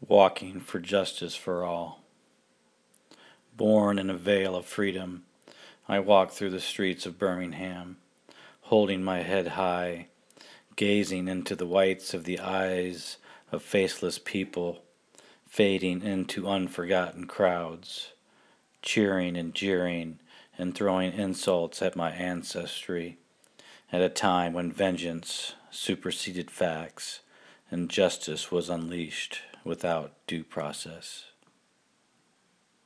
walking for justice for all. Born in a veil of freedom, I walk through the streets of Birmingham, holding my head high, gazing into the whites of the eyes of faceless people, fading into unforgotten crowds, cheering and jeering and throwing insults at my ancestry, at a time when vengeance superseded facts and justice was unleashed without due process.